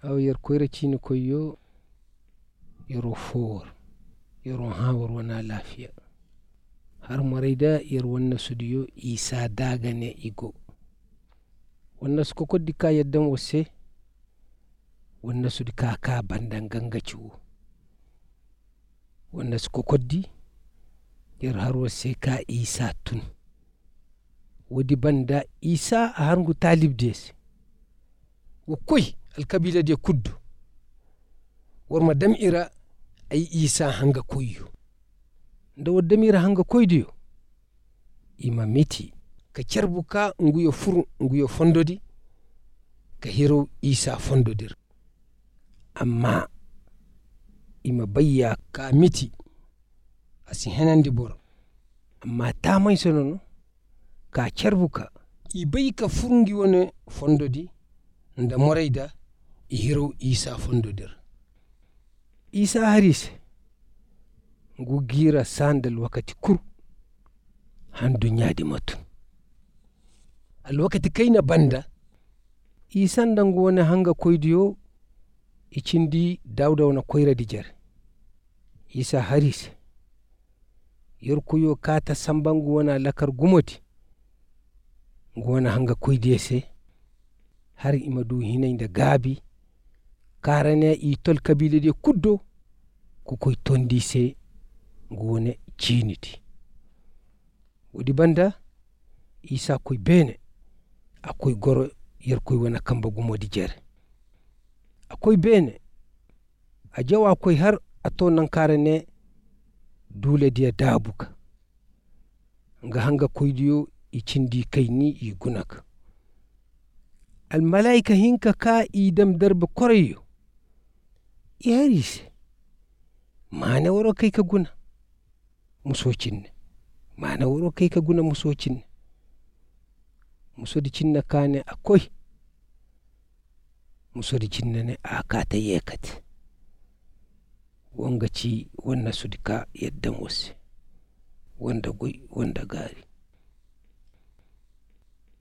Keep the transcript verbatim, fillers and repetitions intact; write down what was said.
aw yer koyra cini koyo yero for yero hawar wana lafiya har maraida yer wannan sudiyo isa dagane igo wannan su kokoddi ka yaddan wose wannan su ka ka bandan gangaciwo wannan su kokoddi yer har wose ka isa tun wodi banda isa a harngu talib des wukuy alkabila de kuddu warma dam'ira ay isa hanga koyyo nda wod dam'ira hanga koydiyo ima miti ka cerbuka nguyo furu nguyo fondodi ka hiro isa fondodir amma ima bayya ka miti asi henandi bor amma tamay sonono ka cerbuka i bayi ka furungi wone fondodi nda morayda i hiro isa fondodir isa harise ngu gira sandal wakati kur han dunyadi matun al wakati kayna banda isa ndangu wone hanga koydiyo icindi dawda wona koyra dijer isa harise yorkuyo kata sambangu wona lakar gumoti ngu wona hanga koydiyese har ima du hinayda gaabi karane i tol kabila de kuddo ko koy tondise ngu wone ciniti wodi banda isa koy bene akoy goro yer koy wona kamba gumodi jere akoy bene a jawa koy har ato nan karane dule dia dabuka nga hanga koydiyo i cindi kayni i gunak al malaika hinka ka idam darbe koreyo i harise mana woro kai ka guna musocinne mana woro kai ka guna musocinne musodi cinna kane akoy musodi cinne ne akata yekati wonga ci wonna sudika yaddan wose wanda goy wanda gari